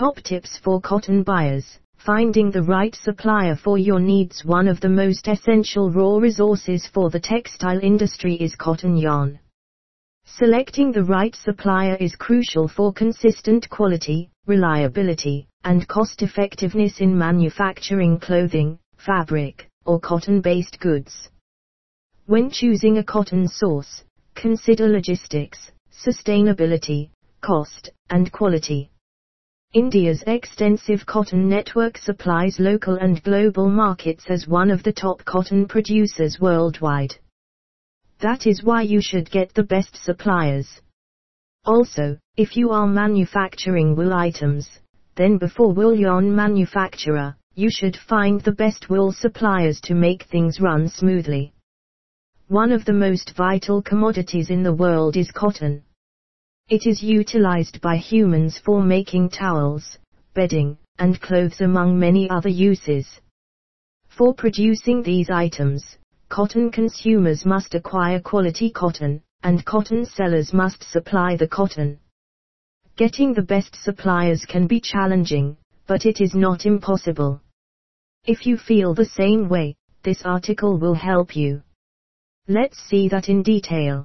Top tips for cotton buyers. Finding the right supplier for your needs. One of the most essential raw resources for the textile industry is cotton yarn. Selecting the right supplier is crucial for consistent quality, reliability, and cost-effectiveness in manufacturing clothing, fabric, or cotton-based goods. When choosing a cotton source, consider logistics, sustainability, cost, and quality. India's extensive cotton network supplies local and global markets as one of the top cotton producers worldwide. That is why you should get the best suppliers. Also, if you are manufacturing wool items, then before wool yarn manufacturer, you should find the best wool suppliers to make things run smoothly. One of the most vital commodities in the world is cotton. It is utilized by humans for making towels, bedding, and clothes among many other uses. For producing these items, cotton consumers must acquire quality cotton, and cotton sellers must supply the cotton. Getting the best suppliers can be challenging, but it is not impossible. If you feel the same way, this article will help you. Let's see that in detail.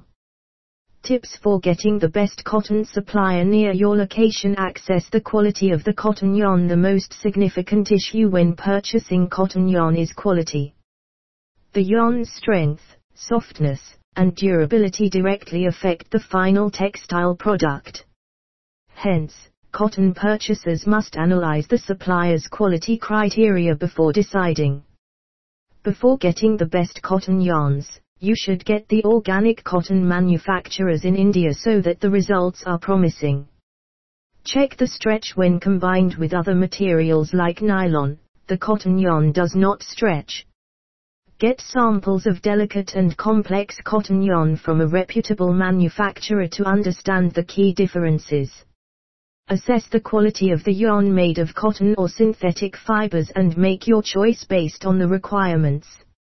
Tips for getting the best cotton supplier near your location. Access the quality of the cotton yarn. The most significant issue when purchasing cotton yarn is quality. The yarn's strength, softness, and durability directly affect the final textile product. Hence, cotton purchasers must analyze the supplier's quality criteria before deciding. Before getting the best cotton yarns, you should get the organic cotton manufacturers in India so that the results are promising. Check the stretch. When combined with other materials like nylon, the cotton yarn does not stretch. Get samples of delicate and complex cotton yarn from a reputable manufacturer to understand the key differences. Assess the quality of the yarn made of cotton or synthetic fibers and make your choice based on the requirements.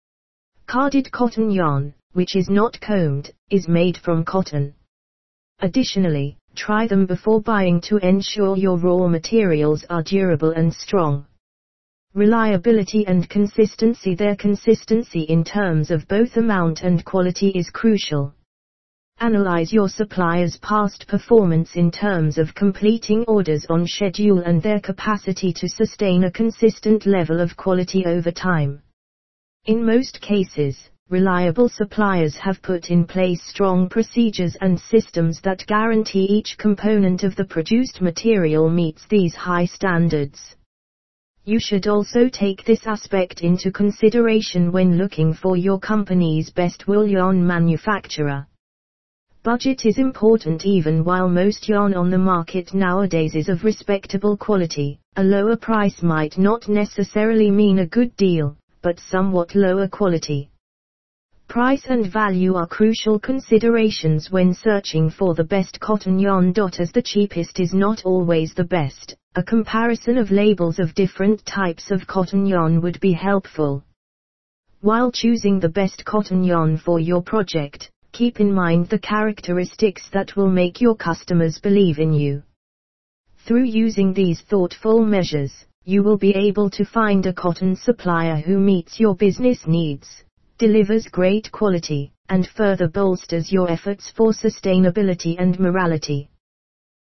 Carded cotton yarn, which is not combed, is made from cotton. Additionally, try them before buying to ensure your raw materials are durable and strong. Reliability and consistency. Their consistency in terms of both amount and quality is crucial. Analyze your supplier's past performance in terms of completing orders on schedule and their capacity to sustain a consistent level of quality over time. In most cases, reliable suppliers have put in place strong procedures and systems that guarantee each component of the produced material meets these high standards. You should also take this aspect into consideration when looking for your company's best wool yarn manufacturer. Budget is important. Even while most yarn on the market nowadays is of respectable quality, a lower price might not necessarily mean a good deal, but somewhat lower quality. Price and value are crucial considerations when searching for the best cotton yarn. As the cheapest is not always the best, a comparison of labels of different types of cotton yarn would be helpful. While choosing the best cotton yarn for your project, keep in mind the characteristics that will make your customers believe in you. Through using these thoughtful measures, you will be able to find a cotton supplier who meets your business needs, delivers great quality, and further bolsters your efforts for sustainability and morality.